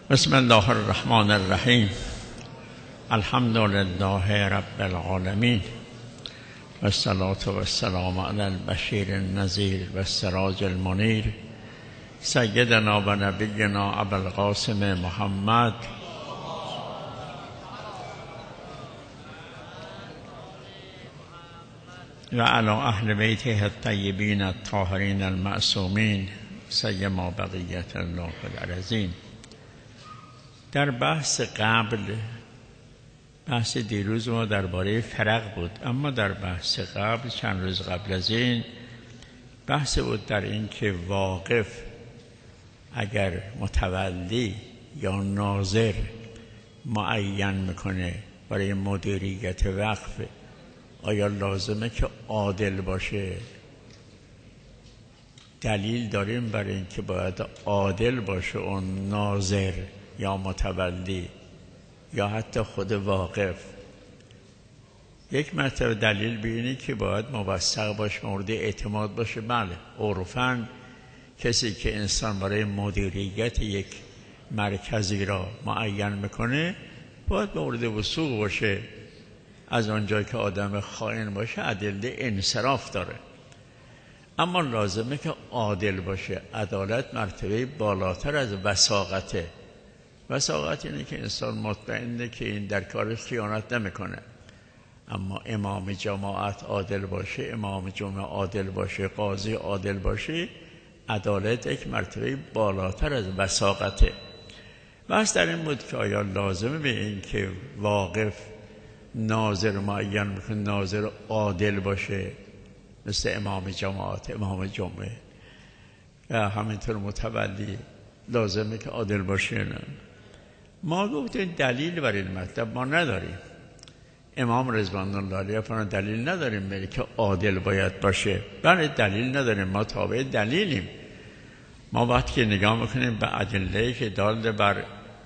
بسم الله الرحمن الرحیم. الحمد لله رب العالمین و الصلاة و السلام علی البشیر النذیر و السراج المنیر سیدنا و نبینا ابوالقاسم محمد و علی اهل بیته الطیبین الطاهرین المعصومین سیما بقیت الله الارضین. در بحث قبل، بحث دیروز ما درباره فرق بود، اما در بحث قبل چند روز قبل از این بحث بود در این که واقف اگر متولی یا ناظر معین میکنه برای مدیریت وقف، آیا لازمه که عادل باشه؟ دلیل داریم برای این که باید عادل باشه اون ناظر یا متولی یا حتی خود واقف. یک مرتبه دلیل بینی که باید موثق باشه، مورد اعتماد باشه. بله، عرفاً کسی که انسان برای مدیریت یک مرکزی را معین میکنه باید مورد وثوق باشه. از آنجا که آدم خائن باشه ادله انصراف داره، اما لازمه که عادل باشه. عدالت مرتبه بالاتر از وثاقته. وثاقت اینه که انسان مطمئنه که این در کارش خیانت نمیکنه. اما امام جماعت عادل باشه، امام جمعه عادل باشه، قاضی عادل باشه، عدالت یک مرتبه بالاتر از وثاقته. بس در این بود که آیا لازمه به این که واقف ناظر معین میکنه، ناظر عادل باشه مثل امام جماعت، امام جمعه، یا همینطور متولی لازمه که عادل باشه؟ نه. ما گفتیم دلیل برای این مطلب ما نداریم. امام رضوان الله علیه فرمودن دلیل نداریم برای که عادل باید باشه. بله دلیل نداریم، ما تابع دلیلیم. ما وقتی که نگاه میکنیم به ادله که دال بر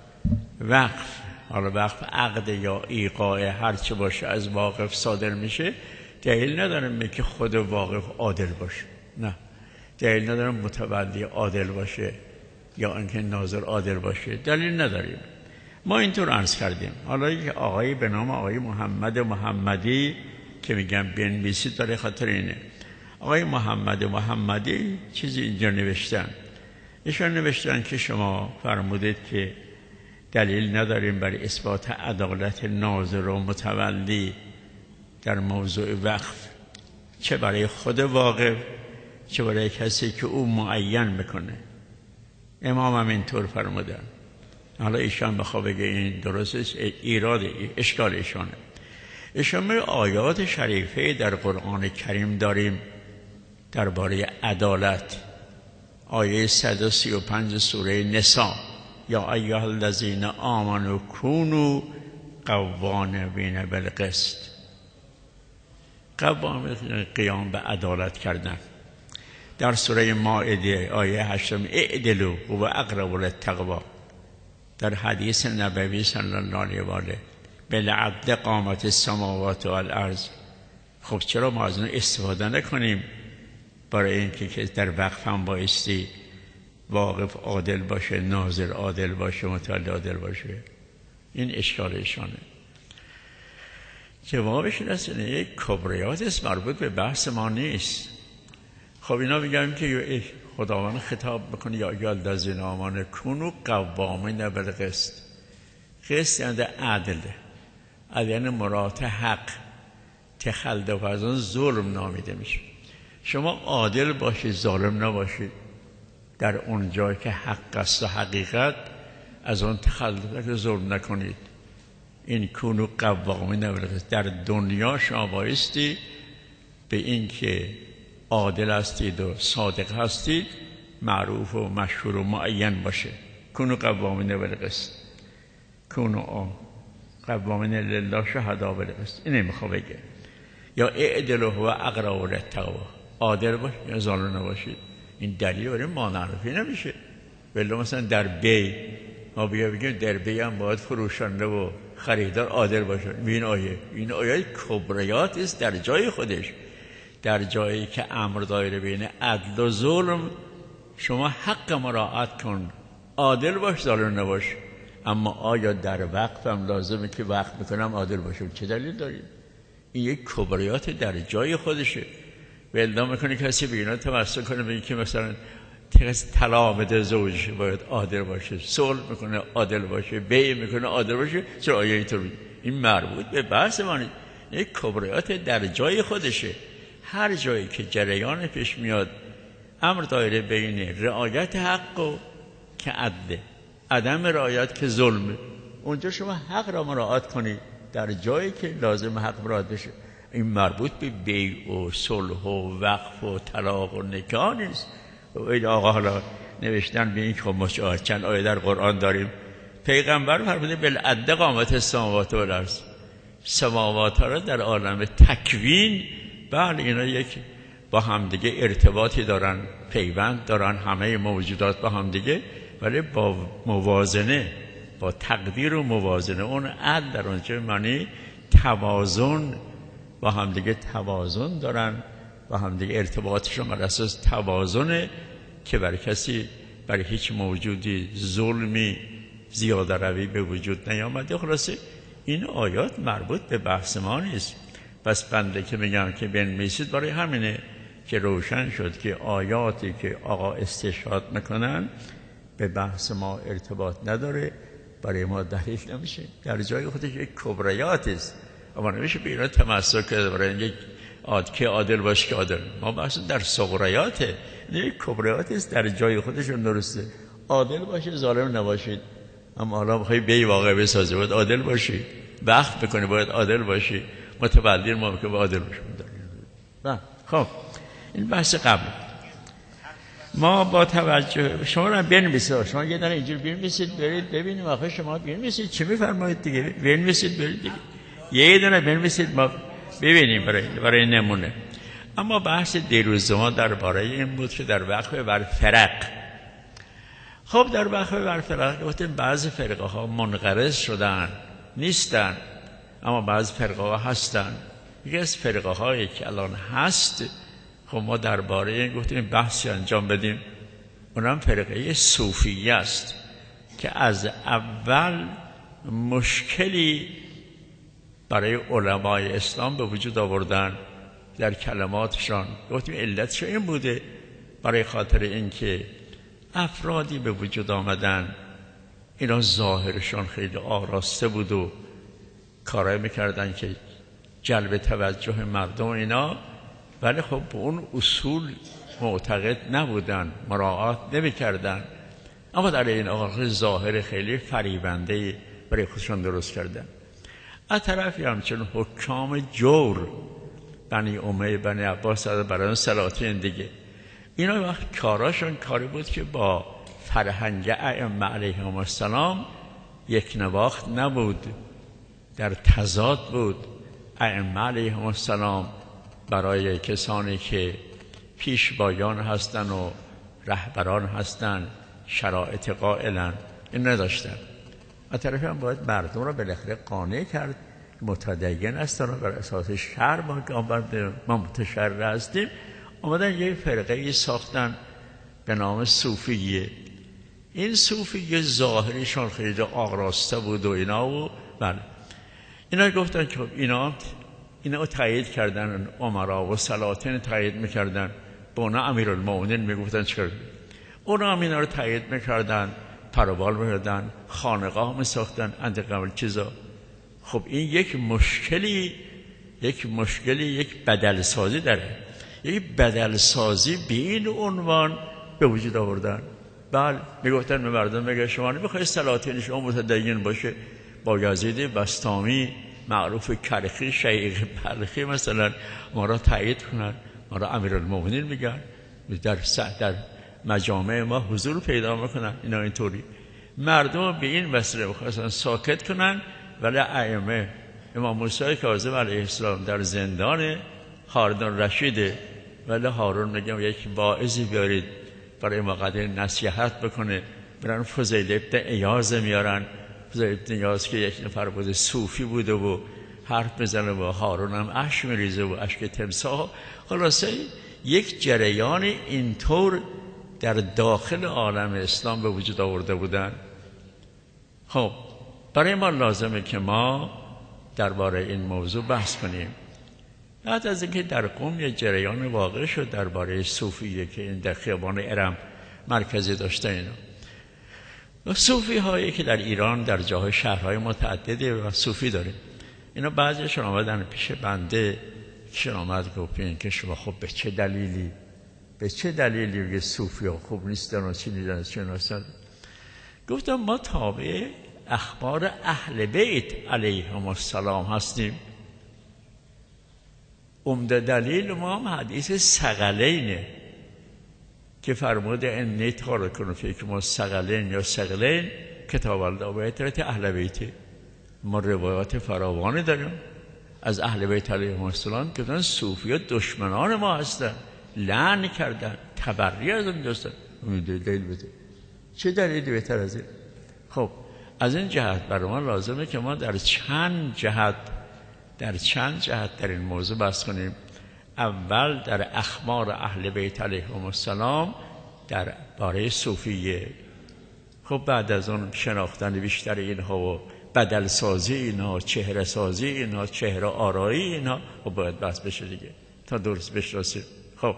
وقف، حالا وقف عقد یا ایقاع هر چه باشه از واقف صادر میشه، دلیل نداریم که خود واقف عادل باشه. نه، دلیل نداریم متولی عادل باشه یا اینکه ناظر عادل باشه، دلیل نداریم. ما اینطور عرض کردیم. حالا یک آقایی به نام آقای محمد محمدی که میگم بنویسی داره، خاطر اینه. آقای محمد محمدی چیزی اینجا نوشتن. ایشان نوشتن که شما فرمودید که دلیل نداریم برای اثبات عدالت ناظر و متولی در موضوع وقف، چه برای خود واقف چه برای کسی که او معین میکنه. امام هم اینطور فرمودن. حالا ایشان بخواه بگه این درست است، ایراد اشکال ایشانه. ایشان میگه آیات شریفه در قرآن کریم داریم درباره عدالت. آیه 135 سوره نساء، یا ایها الذین آمنوا کونوا قوامین بالقسط. قیام به عدالت کردن. در سوره مائده آیه 8 اعدلوا هو اقرب للتقوی. در حدیث نبوی صلی الله علیه و آله بالعدل قامت السماوات والارض. خب چرا ما از اون استفاده نکنیم برای اینکه که در وقف هم بایستی واقف عادل باشه، ناظر عادل باشه، متولی عادل باشه؟ این اشکال ایشانه. جوابش اینه یک کبریات است، مربوط به بحث ما نیست. خب اینا میگن که خداوند خطاب بکنه یا ایها الذین آمنوا کونوا قوامین بالقسط. قسط یعنی عدل، یعنی مراد حق، تخلف از اون ظلم نامیده میشه. شما عادل باشید، ظالم نباشید. در اون جایی که حق است و حقیقت، از اون تخلف که ظلم نکنید. این کونوا قوامین بالقسط. در دنیا شما بایستی به این که عادل هستید و صادق هستید معروف و مشهور و معین باشه. کونوا قوامین بالقسط، کونوا قوامین لله شهداء بالقسط. اینه میخواد بگه. یا اعدلوا هو اقرب للتقوی. عادل باشید یا ظالم نباشید. این دلیل برای مانعرفی نمیشه. ولی مثلا در بی ما بگیم در بی هم باید فروشنده و خریدار عادل باشه. این آیه کبریات است در جای خودش. در جایی که امر دایره بین عدل و ظلم، شما حق مراعات کن، عادل باش، ظالم نباش. اما آیا در وقت هم لازمه که وقت میکنم عادل باشم؟ چه دلیل دارید؟ این یک کبریات در جای خودشه. ولدا میکنه کسی به اینا تمسک کنه بگه که مثلا طلاق بده زوجش باید عادل باشه، صلح میکنه عادل باشه، بیع میکنه عادل باشه. چرا آیه اینطور میگه؟ این مربوط به بحث ما نیست. یک کبریات در جای خودشه. هر جایی که جریان پیش میاد امر دایره بین رعایت حق و که عدل، عدم رعایت که ظلمه، اونجا شما حق را مراعات کنید در جایی که لازم حق مراعات بشه. این مربوط به بیع و صلح و وقف و طلاق و نکاح نیست. این آقا حالا نوشتن به این که ما چند آیه در قرآن داریم پیغمبر فرموده بالعدل قامت السماوات و الارض، سماوات ها را در عالم تکوین، بله اینا یک با همدیگه ارتباطی دارن، پیوند دارن همه موجودات با همدیگه، ولی با موازنه، با تقدیر و موازنه. اون عدل در اونجا معنی توازن، با همدیگه توازن دارن، با همدیگه ارتباطشون بر اساس توازنه که برای هیچ موجودی ظلمی زیاده روی به وجود نیامده. خلاصه این آیات مربوط به بحث ما نیست. پس بنده که میگم که بنویسید برای همینه که روشن شد که آیاتی که آقا استشهاد میکنن به بحث ما ارتباط نداره، برای ما دلیل نمیشه، در جای خودش یک کبریات است. اما نمیشه به اینا تمسک کرد برای یک که عادل باش که عادل. ما بحث در صغریاته، یک کبریات است در جای خودشون درسته. عادل باشید، ظالم نباشید. اما حالا بخوای بی واقع بسازی باید عادل باشی، وقت بکنی باید عادل باشی، متبدل ما که عادل باشیم. خب این بحث قبل. ما با توجه شما رو بنویسید، شما یه دونه اینجوری بنویسید برید ببینیم آخه شما بنویسید چی میفرمایید دیگه. بنویسید برید دیگه، یه دونه بنویسید ما ببینیم برای نمونه. اما بحث دیروز ما درباره این بود که در وقف بر فرق، خب در وقف بر فرق گفتیم بعضی فرقه ها منقرض شدن نیستن، اما بعضی فرقه ها هستن. یکی از فرقه هایی که الان هست، خب ما درباره این گفتیم بحثی انجام بدیم، اونم فرقه صوفیه است که از اول مشکلی برای علمای اسلام به وجود آوردن در کلماتشان. گفتیم علتش این بوده، برای خاطر اینکه افرادی به وجود آمدن اینا ظاهرشان خیلی آراسته بود و کارایی میکردن که جلب توجه مردم اینا، ولی خب به اون اصول معتقد نبودن، مراعات نمیکردن، اما در این آخر ظاهر خیلی فریبنده برای خودشان درست کردن. از طرفی همچون حکام جور بنی امیه بنی عباس برای سلاطین دیگه، اینا وقت کاراشون کاری بود که با فرهنگ ائمه علیهم السلام یک نواخت نبود، در تضاد بود. ائمه علیهم السلام برای کسانی که پیشوایان هستن و رهبران هستن شرایط قائلن، این نداشتن. از طرفی هم باید مردم را بالاخره قانع کرد، متدین هستن و بر اساس شرع ما متشرع هستیم. آمدن یک فرقه ای ساختن به نام صوفیه. این صوفیه ظاهرشان خیلی آراسته بود و اینا بله. اینا گفتن که اینا تایید کردن، امرا و سلاطین تایید میکردن، با اونا امیرالمومنین میگفتن چکار. اونا هم اینا رو تایید میکردن، پروبال میکردن، خانقاه میساختن، انتقام چیزا. خب این یک مشکلی یک بدلسازی داره. یک بدلسازی به این عنوان به وجود آوردن. بله میگفتن به مردم میگه شما نمیخواید سلاطین شما متدین باشه، با یزید بسطامی معروف کرخی شیخ بلخی مثلا ما را تایید کنن، ما را امیرالمومنین میگن، در مجامع ما حضور پیدا میکنن. اینا اینطوری مردم به این وسیله میخواستن ساکت کنن، ولی ائمه امام موسی کاظم علیه السلام در زندان هارون رشیده، ولی هارون میگم یک واعظی بیارید برای مقدر نصیحت بکنه. برن فضیل ابن عیاض میارن، فضیل ابن عیاض که یک نفر بوده صوفی بوده و حرف بزنه و هارون هم اشک میریزه و اشک تمساح. خلاصه یک جریان اینطور در داخل عالم اسلام به وجود آورده بودن. خب برای ما لازمه که ما درباره این موضوع بحث کنیم. بعد از اینکه در قم یه جریان واقع شد درباره صوفیه که این در خیابان ارم مرکزی داشته اینا، و صوفی هایی که در ایران در جاهای شهرهای متعددی و صوفی داریم، اینا بعضیشون آمدن پیش بنده، کشون آمد گفتن که شما خب به چه دلیلی صوفی ها خوب نیستن و چی نیستن؟ گفتم ما تابع اخبار اهل بیت علیهم السلام هستیم. عمده دلیل ما هم حدیث ثقلینه که فرمود انی تارکون فیکم الثقلین یا ثقلین کتاب الله و اطاعت اهل بیت. ما روایات فراوانی داریم از اهل بیت علیهم السلام که صوفی‌ها دشمنان ما هستن، لعن کردن، تبری از این داشتن. دلیل بده، چه دلیلی بهتر از این؟ خب از این جهت برای ما لازمه که ما در چند جهت در این موضوع بحث کنیم. اول در اخبار اهل بیت علیهم السلام در باره صوفیه. خب بعد از اون شناختن بیشتر اینها و بدل سازی اینها، چهره سازی اینها، چهره آرایی اینها، و باید بحث بشه دیگه تا درست بشناسیم. خب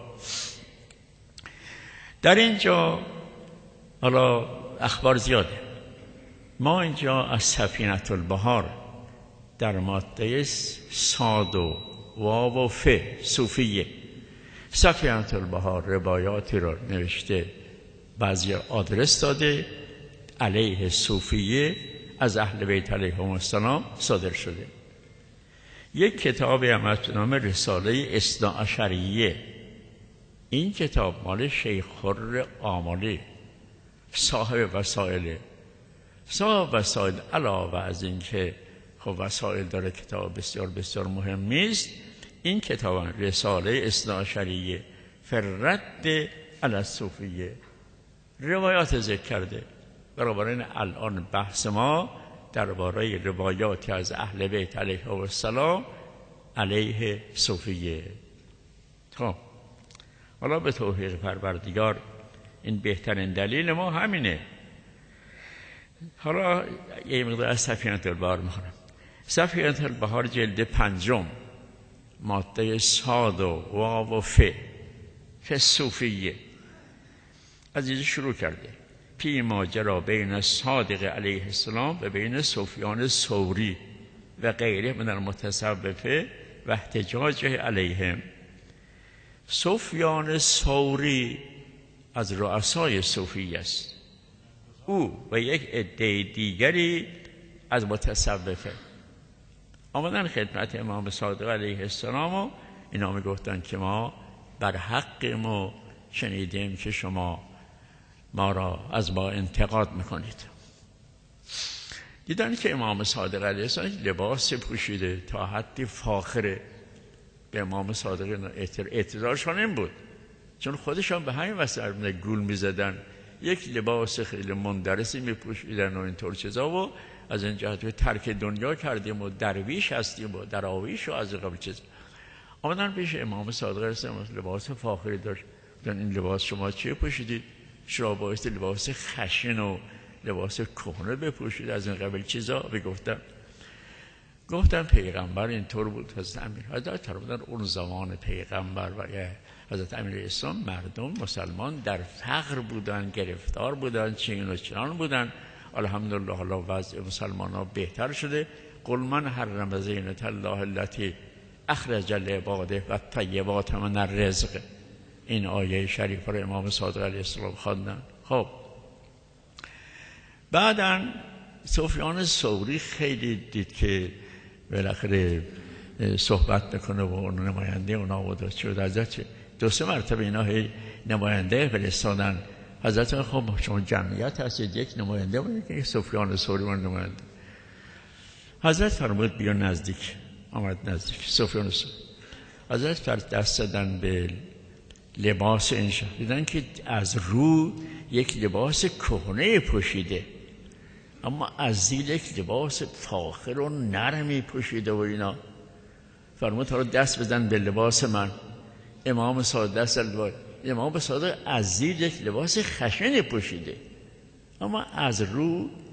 در اینجا حالا اخبار زیاده. ما اینجا از سفینة البحار در ماده صاد و واو و ف صوفیه. سفینة البحار روایاتی را نوشته، بعضی آدرس داده، علیه صوفیه از اهل بیت علیهم السلام صادر شده. یک کتابی هم هست به نام رساله اثنا عشریه. این کتاب مال شیخ خر آملی، صاحب وسائل علاوه از این که خب وسائل داره، کتاب بسیار بسیار مهمی است. این کتاب رساله اثنا عشریه فی الرد علی الصوفیه روایات ذکر کرده. بنابراین الان بحث ما درباره روایاتی از اهل بیت علیهم السلام علیه صوفیه. خب حالا به توفیق پروردگار این بهترین دلیل ما همینه. حالا یه مقدار از سفینة البحار میخونم. سفینة البحار جلد 5 ماده صاد و واو و ف صوفیه از اینجا شروع کرده. فی ماجرا بین صادق علیه السلام و بین سفیان ثوری و غیره من المتصوفه و احتجاجه علیهم. سفیان ثوری از رؤسای صوفی است، او و یک عده دیگری از متصوفه آمدن خدمت امام صادق علیه السلام و اینا می گفتن که ما بر حق ما شنیدیم که شما ما را از ما انتقاد میکنید. دیدن که امام صادق علیه السلام لباس پوشیده تا حدی فاخره. به امام صادق اعتراضشان این بود، چون خودشان به همین وسیله گول میزدن، یک لباس خیلی مندرسی میپوشیدن و اینطور چیزا، و از این جهت ترک دنیا کردیم و درویش هستیم و دراویش و از قبل چیز. آمدن پیش امام صادق علیه السلام، لباس فاخری داشت. این لباس شما چیه پوشیدید؟ شما باید لباس خشن و لباس کهنه بپوشید از این قبل چیزا. گفتن پیغمبر اینطور بود. حضرت امیر فرمودن اون زمان پیغمبر و حضرت امیر اسلام مردم مسلمان در فقر بودن، گرفتار بودن، چنین و چنان بودن. الحمدلله حالا وضع مسلمان ها بهتر شده. قل من حرم زینة الله التي اخرج لعباده و الطیبات من الرزق. این آیه شریف را امام صادق علیه السلام خواندن. خب بعداً سفیان ثوری خیلی دید که بالاخره صحبت میکنه و اون نماینده اونا بود شد. حضرت 2-3 مرتبه اینا نماینده فرستادن. حضرت خب شما جمعیت هستید، یک نماینده بود که سفیان ثوری من نماینده. حضرت فرمود بیا نزدیک. آمد نزدیک سفیان ثوری. حضرت دست دادن به لباس این شخص، دیدن که از رو یک لباس کهنه پوشیده، اما از زیر یک لباس فاخر و نرمی پوشیده و اینا. فرمود تا رو دست بزن به لباس من. امام صادق دست لباس. امام صادق از زیر یک لباس خشن پوشیده، اما از رو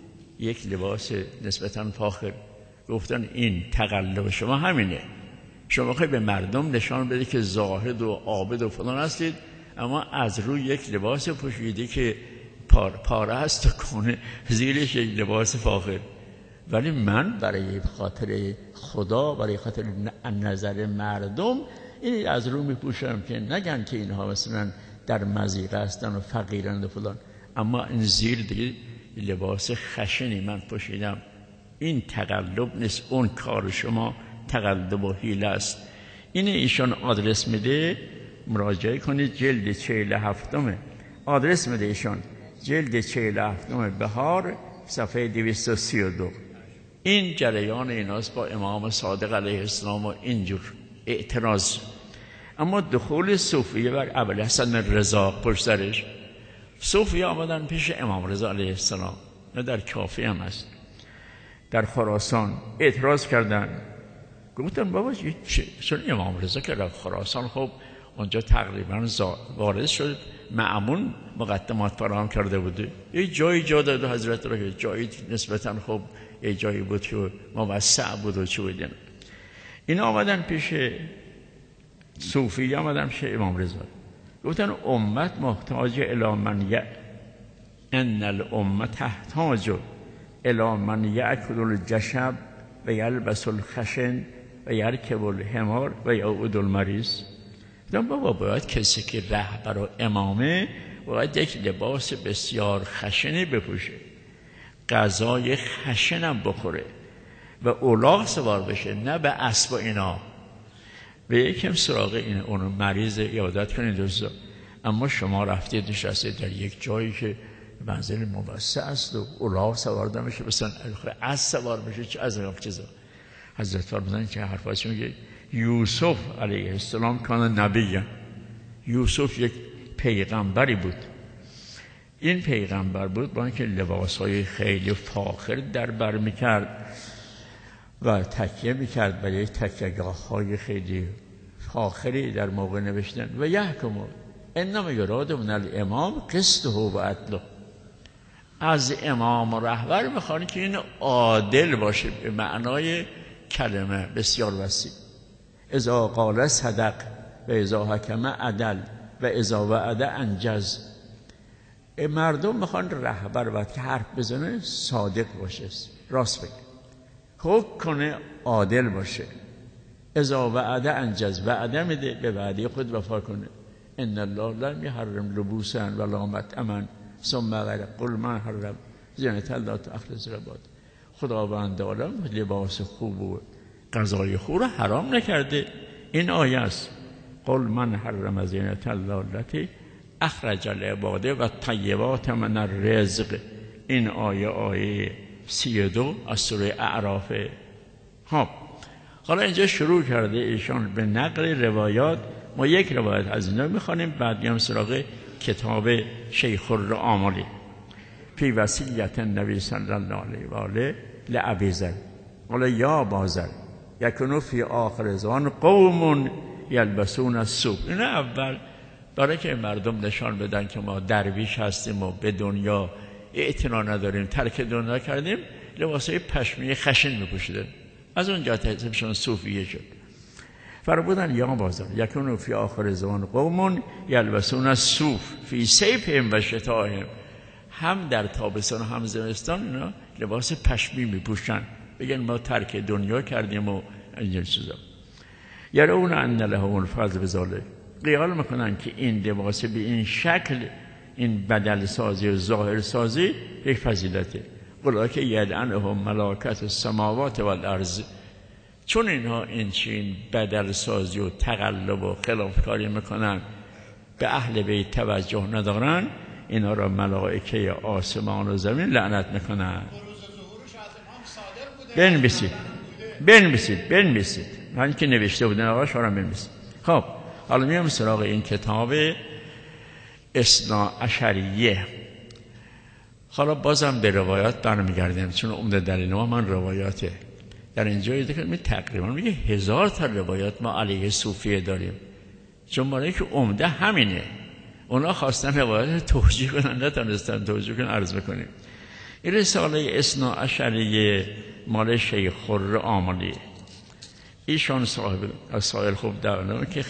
یک لباس نسبتاً فاخر. گفتن این تقلب شما همینه، شما خیلی به مردم نشان بده که زاهد و عابد و فلان هستید، اما از روی یک لباس پوشیده که پاره است و کنه زیرش یک لباس فاخر. ولی من برای خاطر خدا، برای خاطر نظر مردم این از رو میپوشم که نگن که اینها مثلا در مضیقه هستن و فقیرند و فلان، اما این زیر دیگه لباس خشنی من پوشیدم. این تقلب نیست، اون کار شما تقلب و حیله است. این ایشان آدرس میده، مراجعه کنید، جلد 47 آدرس میده ایشان، جلد 47 بهار صفحه 232. این جریان ایناست با امام صادق علیه السلام و اینجور اعتراض. اما دخول صوفیه بر ابوالحسن رضا پشت سرش، صوفیه آمدن پیش امام رضا علیه السلام، نه در کافی هم هست، در خراسان اعتراض کردن. گفتن بابا چون امام رضا که در خراسان خب اونجا تقریبا وارد شد، معمون مقدمات فراهم کرده بوده، یه جایی جا داده حضرت را که جایی نسبتا خب یه جایی بود که موسع بود و چه بودن. این آمدن پیش صوفی، آمدن پیش امام رضا، گفتن امت محتاج الی من ان الامه تحتاج الی من یأکل الجشب و یلبس الخشن و یرکب الحمار و یعود المریض. گفتن بابا باید کسی که رهبر و امامه باید یک لباس بسیار خشنی بپوشه، غذای خشنم بخوره و الاغ سوار بشه، نه به اسب و اینا. و یکم سراغ این اونو مریض عیادت کنید دوستا، اما شما رفتید نشستید در یک جایی که منزل موسع است و الاغ سوار نمیشه، مثلا اسب سوار بشه، چه از این چیزا. حضرت فرمودن که حرفاش میگه یوسف علیه السلام کان نبی، یوسف یک پیغمبری بود. این پیغمبر بود با اینکه لباسهای خیلی فاخر در بر میکرد و تکیه میکرد برای تکیه‌گاه‌های خیلی فاخری در موقع نوشتن. و یحکم انما یراد من الامام قسطه و عدله، از امام و رهبر میخوان که این عادل باشه به معنای کلمه بسیار وسیع. اذا قال صدق و اذا حکم عدل و اذا وعد انجز. مردم میخوان رهبر وقتی که حرف بزنه صادق باشه، راست بگه، حکم کنه عادل باشه. اذا وعد انجز، وعده میده به وعده خود وفا کنه. ان الله لم يحرم لبوسا ولا مطعما ثم قل من حرم زینة الله اخرج ربات. خداوند عالم لباس خوب و غذای خوب رو حرام نکرده. این آیه است، قل من حرم زینة الله التي اخرج لعباده و طیبات من الرزق. این آیه 32 از سوره اعراف. حالا اینجا شروع کرده ایشان به نقل روایات. ما یک روایت از اینا میخوانیم، بعد میام سراغ کتاب شیخ الرعاملی فی وصیت النبی صلی الله علیه و آله لابی ذر. قال یا بازر یکونو فی آخر زمان قوم یلبسون الصوف. این اول برای که مردم نشان بدن که ما درویش هستیم و به دنیا اعتنا نداریم، ترک دنیا کردیم، لباسای پشمی خشن میپوشیدن. از اونجا تحصیبشون صوفیه شد. فرمودن یا بازار یکونو فی آخر زمان قوم یلبسون الصوف فی صیفهم و شتاهم. هم در تابستان و هم زمستان اینا لباس پشمی میپوشن، بگن ما ترک دنیا کردیم و اینجور چیزا. یرون ان لهم الفضل بذلک. قیال میکنن که این لباس به این شکل، این بدل سازی و ظاهر سازی یک فضیلته. اولئک یلعنهم ملائکة السماوات والارض. چون اینها این چین بدل سازی و تقلب و خلافکاری میکنن، به اهل بیت توجه ندارن، اینا را ملائکه آسمان و زمین لعنت میکنن. بنویسید من که نوشته بودن آقا شما را بنویسید. خب حالا میام سراغ این کتاب اثنا عشریه. حالا بازم به روایات برمیگردیم، چون عمده دلیل ما من روایاته. در اینجا دیگه تقریبا میگه 1000 تا روایات ما علیه صوفیه داریم، چون برای که عمده همینه. اونا خواستن روایات توجیه کنن، نتونستن توجیه کنن، عرض میکنیم. این رساله اثنا عشریه مال شیخ خرم آملی، ایشان صاحب رسائل خوب دارن که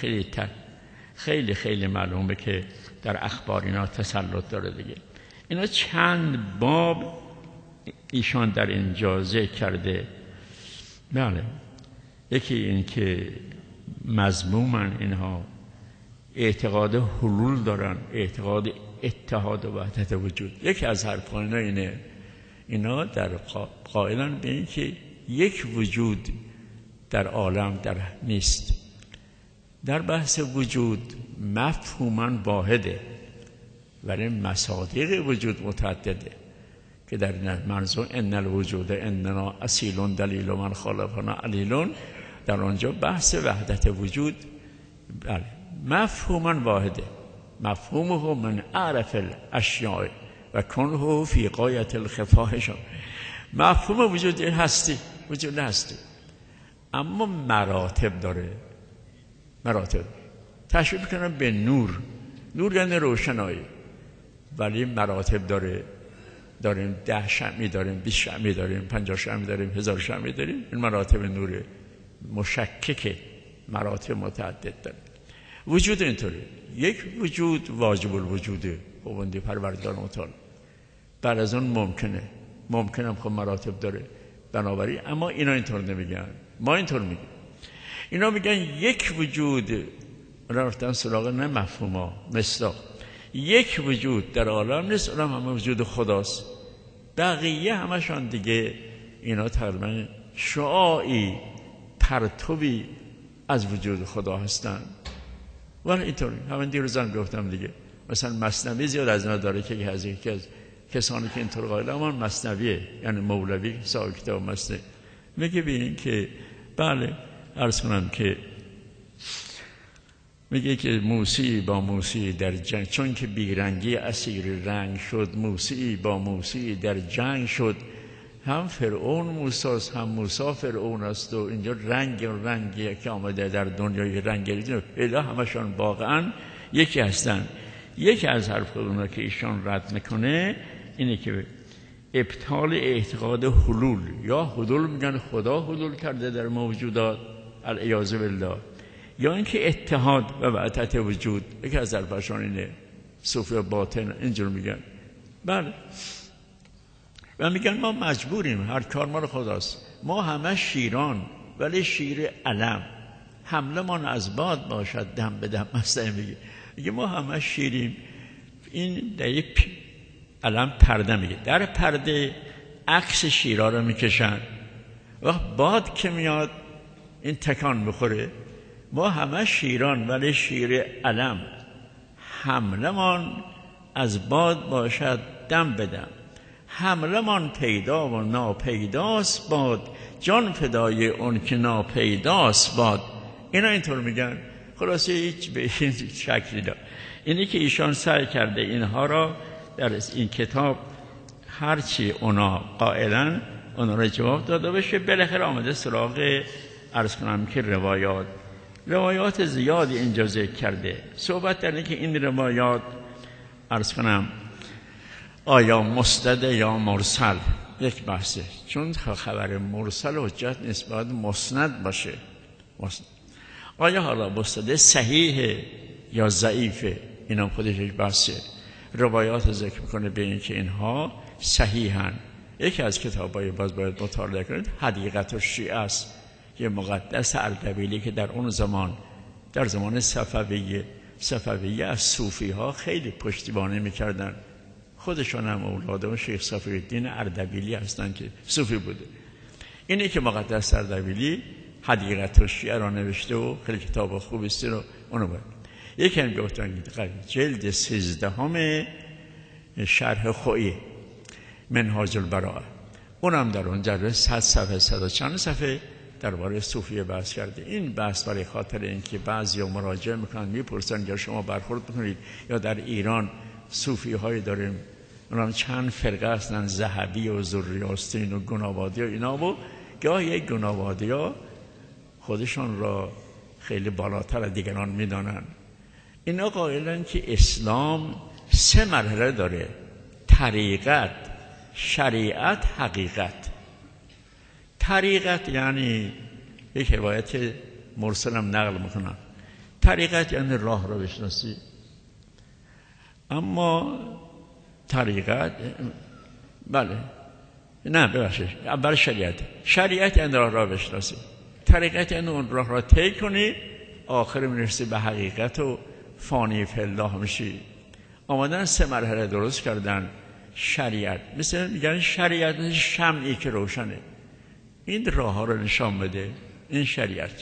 خیلی خیلی معلومه که در اخبار اینا تسلط داره دیگه. اینا چند باب ایشان در اینجا ذکر کرده. بله، یکی این که مذمومن اینها، اعتقاد حلول دارن، اعتقاد اتحاد و وحدت وجود. یکی از حرفان اینه، اینا در قائلن به این که یک وجود در عالم در نیست. در بحث وجود مفهوماً واحده ولی مصادیق وجود متعدده که در منظور ان الوجود اننا اصیل دلیل و من خالفنا علیل، در آنجا بحث وحدت وجود بله مفهوماً واحده. مفهومه من عرف الاشیاء و کنه فی غایت الخفاء. مفهوم وجود هستی، وجود هستی، اما مراتب داره. مراتب تشبیه کنم به نور. نور یعنی روشنایی، ولی مراتب داره. داریم 10 شمعی داریم، 20 شمعی داریم، 50 شمعی داریم، 1000 شمعی داریم. این مراتب نوره مشکک، مراتب متعدد داره. وجود اینطوری، یک وجود واجب الوجوده بوندی پروردگار متعال، بعد از اون ممکنه هم خب مراتب داره بنابراین. اما اینا اینطور نمیگن، ما اینطور میگیم. اینا میگن یک وجود، رفتن سراغ نه مفهوما مصداق، یک وجود در عالم نیست، اونم همه وجود خداست. بقیه همشان دیگه اینا تقریبا شعاعی پرتوی از وجود خدا هستن. ولی اینطوری همین دیروزم گفتم دیگه، مثلا مثنوی زیاد از اینا داره که یکی از کسانی که اینطور قائلن اما مثنویه، یعنی مولوی صاحب کتاب مثنوی میگه ببین که بله عرض کنم که میگه که موسی با موسی در جنگ، چون که بیرنگی اسیر رنگ شد، موسی با موسی در جنگ شد. هم فرعون موساست، هم موسی فرعون است. و اینجا رنگی که آمده در دنیای رنگی اله همشان واقعا یکی هستن. یکی از حرف اونا که ایشان رد میکنه اینه که ابطال اعتقاد حلول، یا حلول میگن خدا حلول کرده در موجودات العیاذ بالله، یا اینکه اتحاد و وحدت وجود. یکی از حرفشان اینه. صوفی باطن اینجور میگن. بله، و میگن ما مجبوریم، هر کار ما رو خداست، ما همه شیران ولی شیر علم، حمله من از باد باشد دم به دم. مثلا میگه ما همه شیریم. این در یک علم پرده میگه، در پرده عکس شیرها رو میکشن، وقت باد که میاد این تکان میخوره. ما همه شیران ولی شیر علم، حمله من از باد باشد دم به دم، حمله من پیدا و ناپیداست باد، جان فدای اون که ناپیداست باد. اینا اینطور میگن. خلاصه هیچ به این شکلی دار. اینی که ایشان سعی کرده اینها را در این کتاب هرچی اونا قائلن اونا را جواب داده بشه. بالاخره آمده سراغ عرض کنم که روایات زیادی اینجا ذکر کرده. صحبت در اینه که این روایات عرض کنم آیا مسند یا مرسل، یک بحثه، چون خبر مرسل حجت نیست، باید مسند باشه. آیا حالا مسند صحیحه یا ضعیفه، اینا خودش یک بحثه. روایات ذکر میکنه به این که اینها صحیحن. یکی از کتابای باید مطالعه کنید، حدیقت الشیعه است، یه مقدس اردبیلی که در اون زمان، در زمان صفویه از صوفی ها خیلی پشتیبانی میکردن. خودشان هم اولاد شیخ صفی الدین اردبیلی هستن که صوفی بوده. اینه که مقدس اردبیلی حدیقت الشیعه را نوشته و خیلی کتاب خوبی است رو اونو باید. یکی هم گفتن جلد 13 شرح خویی منهاج البراءه، اونم در اونجا 100 صفحه 100 چند صفحه درباره صوفیه بحث کرده. این بحث برای خاطر اینکه بعضیا مراجعه میکنن میپرسن یا شما برخورد میکنید یا در ایران صوفی هایی داریم، اونم چند فرقه هستن، ذهبی و زریاستین و گنابادی و اینا، و گاه یک گنابادی ها خودشان را خیلی بالاتر از دیگران میدانن. اینا قائلن که اسلام 3 مرحله داره: طریقت، شریعت حقیقت. طریقت یعنی یک روایت مرسلم نقل میکنم، طریقت یعنی راه رو بشناسی. اما طریقت بله نه ببخشید اول شریعت یعنی راه را بشناسی، طریقت یعنی اون راه را طی کنی، آخر میرسی به حقیقت و فانی فی الله میشی. آمدن 3 مرحله درست کردن. شریعت مثل میگن شریعت شمعی که روشنه، این راه ها رو نشان بده، این شریعت.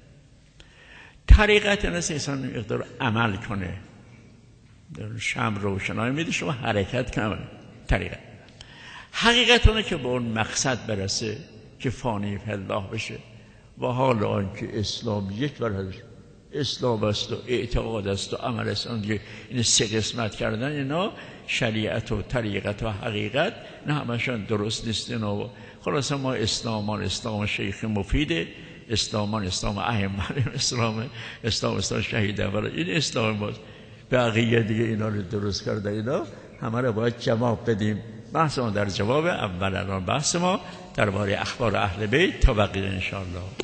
طریقت یعنی انسان مقدار عمل کنه، شمع روشنایی میده شما حرکت کنه. طریقت. حقیقت اونه که به اون مقصد برسه که فانی فی الله بشه. و حال آنکه اسلام یک برای اسلام است و اعتقاد است و عمل است، این 3 قسمت کردن، اینا شریعت و طریقت و حقیقت نه همشون درست نیستن. و خلاصه ما اسلام شیخ مفید، اسلام ائمه، اسلام شهید اول، این اسلام ماست. بقیه دیگه اینا رو درست کرده، اینا همه رو باید جواب بدیم. بحث ما در جواب اول الان بحث ما درباره اخبار اهل بیت تا بقیه انشاءالله.